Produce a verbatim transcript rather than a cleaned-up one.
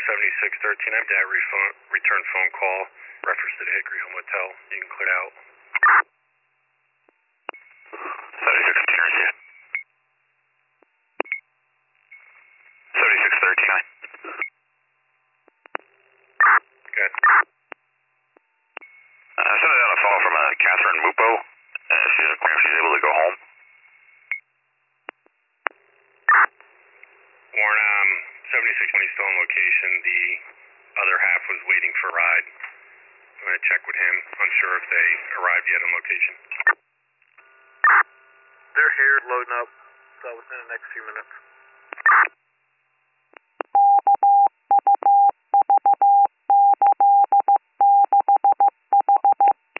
seventy-six thirteen. I have that refo- return phone call. Reference to the Hickory Hill Motel. You can clear out. seventy-six thirteen. seventy-six thirteen. Good. Uh, I sent out a phone from uh, Catherine Mupo. Uh, she's inquiring if she's able to go home. Warren, um, seventy-six twenty still on location. The other half was waiting for a ride. I'm going to check with him. Unsure if they arrived yet on location. They're here loading up, so within the next few minutes.